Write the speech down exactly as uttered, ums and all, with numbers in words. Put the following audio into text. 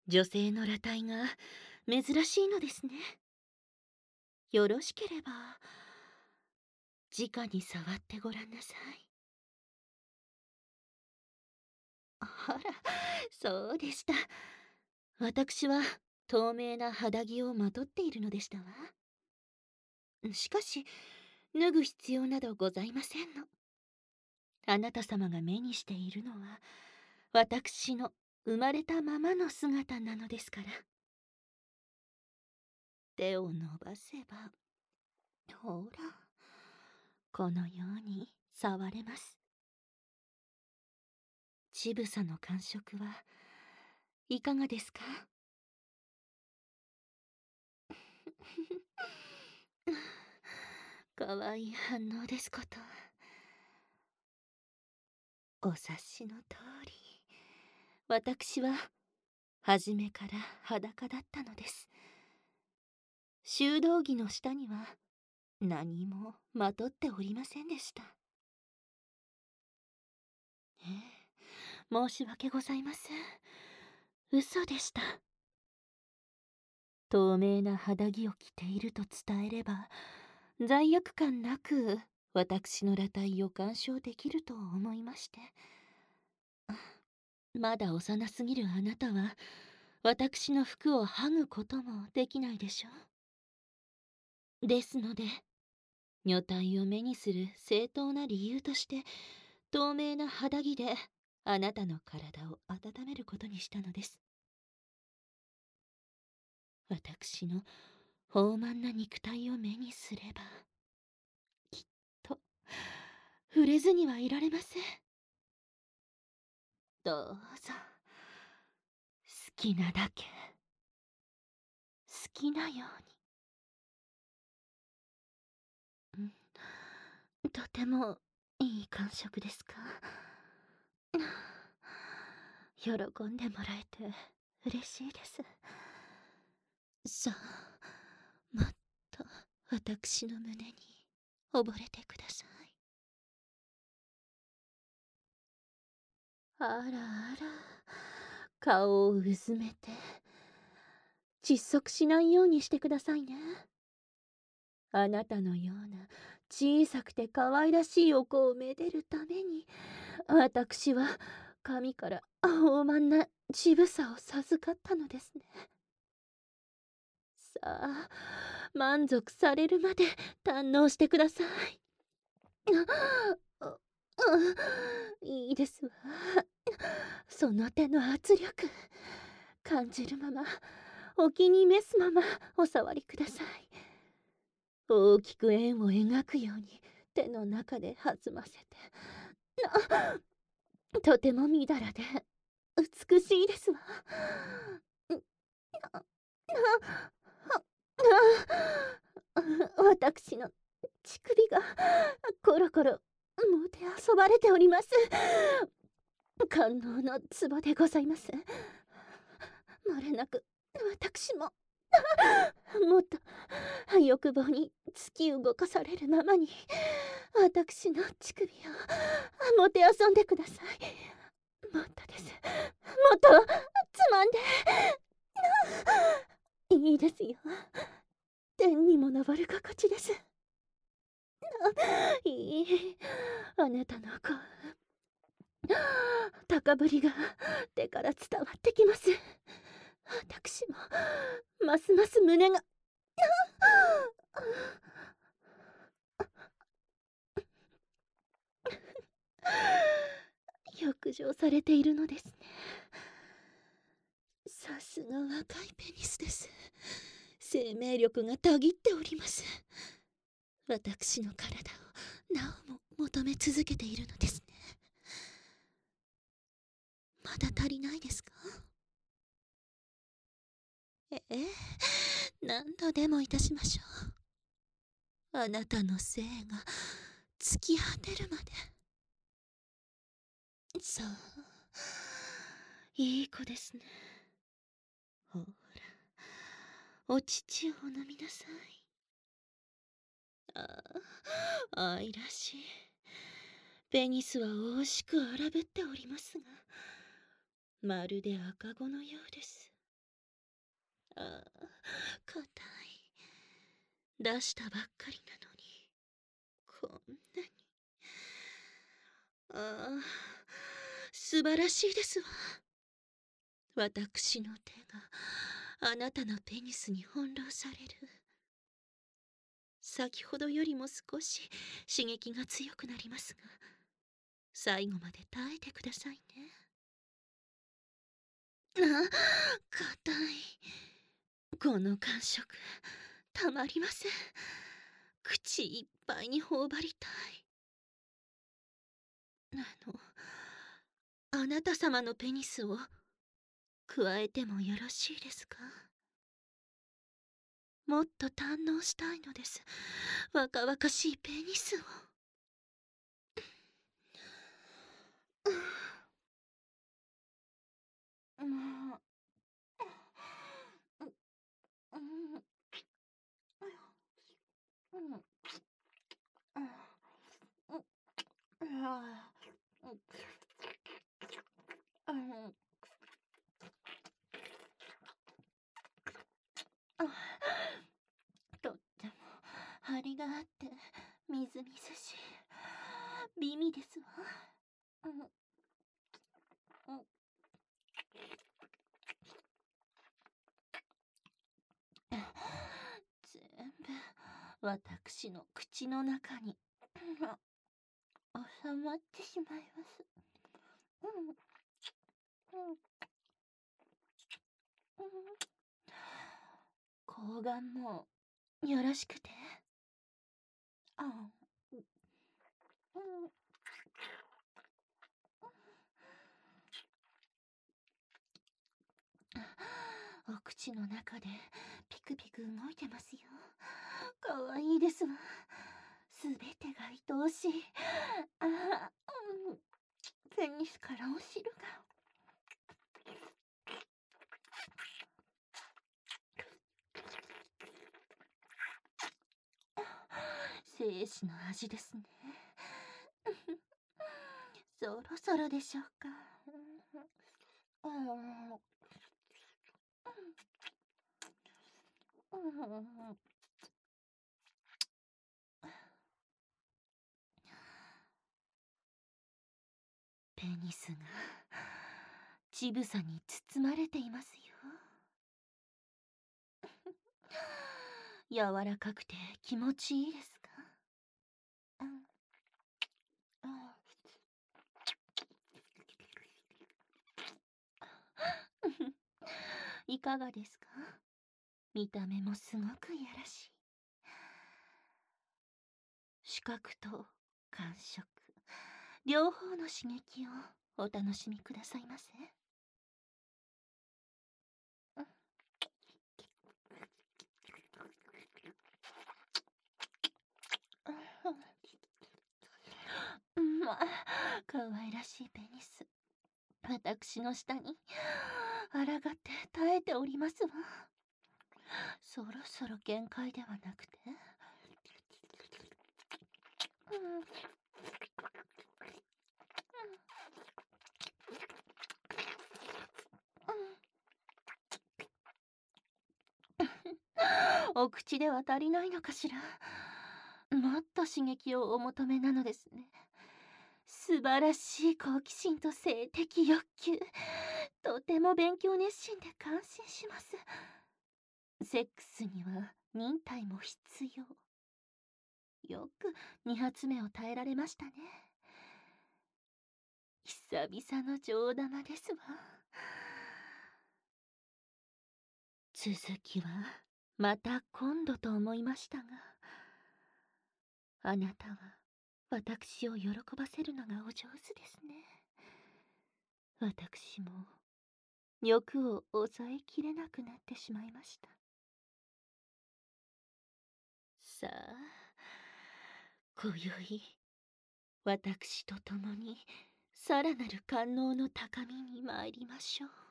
女性の裸体が珍しいのですね。よろしければ直に触ってごらんなさい。あら、そうでした。私は透明な肌着をまとっているのでしたわ。しかし脱ぐ必要などございませんの。あなた様が目にしているのは私の生まれたままの姿なのですから。手を伸ばせば、ほら、このように触れます。ちぶさの感触はいかがですか？かわいい反応ですこと。お察しの通り、私は初めから裸だったのです。修道着の下には何もまとっておりませんでした。ええ、申し訳ございません。嘘でした。透明な肌着を着ていると伝えれば、罪悪感なく私の裸体を鑑賞できると思いまして。まだ幼すぎるあなたは私の服を剥ぐこともできないでしょう。ですので、女体を目にする正当な理由として透明な肌着であなたの体を温めることにしたのです。私の豊満な肉体を目にすれば、きっと触れずにはいられません。どうぞ、好きなだけ、好きなように。ん、とてもいい感触ですか？喜んでもらえて嬉しいです。さあ、もっと私の胸に溺れてください。あらあら、顔をうずめて窒息しないようにしてくださいね。あなたのような小さくて可愛らしいお子をめでるために、私は神から豊満な乳房を授かったのですね。さあ、満足されるまで堪能してください。ああいいですわ。その手の圧力、感じるまま、お気に召すままお触りください。大きく円を描くように手の中で弾ませて。とてもみだらで美しいですわ。私の乳首がコロコロもてあそばれております。官能のツボでございます。漏れなく私ももっと欲望に突き動かされるままに私の乳首をもてあそんでください。もっとです。もっとつまんで。いいですよ。天にも昇る心地です。いい、あなたの声、高ぶりが手から伝わってきます。私もますます胸が浴場されているのですね。さすが若いペニスです。生命力がたぎっております。私の体をなおも求め続けているのですね。まだ足りないですか？ええ、何度でもいたしましょう。あなたの性が突き果てるまで。さあ、いい子ですね。ほら、お乳をお飲みなさい。ああ、愛らしい。ペニスは惜しく荒ぶっておりますが、まるで赤子のようです。 ああ、硬い。出したばっかりなのに、こんなに。ああ、素晴らしいですわ。私の手があなたのペニスに翻弄される。先ほどよりも少し刺激が強くなりますが、最後まで耐えてくださいね。あ、硬い。この感触、たまりません。口いっぱいに頬張りたい。あの、あなた様のペニスを加えてもよろしいですか？もっと堪能したいのです。若々しいペニスを。もう、うん、うん、うん、うん、とっても張りがあってみずみずしい。美味ですわ。うん、うん、全部私の口の中に収まってしまいます。うん、うん、うん、睾丸もよろしくて。あ、うん、うん、お口の中でピクピク動いてますよ。かわいいですわ。すべてが愛おしい。あ、うん、ペニスからお汁が。精子の味ですね。そろそろでしょうか。うん、うん、うん、ペニスが乳房に包まれていますよ。柔らかくて気持ちいいですか？うん、うん、いかがですか？見た目もすごくいやらしい。視覚と感触、両方の刺激をお楽しみくださいませ。うん、まあ、かわいらしいペニス。私の下に抗って耐えておりますわ。そろそろ限界ではなくて。うん、お口では足りないのかしら。もっと刺激をお求めなのですね。素晴らしい好奇心と性的欲求。とても勉強熱心で感心します。セックスには忍耐も必要。よく二発目を耐えられましたね。久々の上玉ですわ。続きはまた今度と思いましたが、あなたは私を喜ばせるのがお上手ですね。私も欲を抑えきれなくなってしまいました。さあ、今宵私と共にさらなる官能の高みに参りましょう。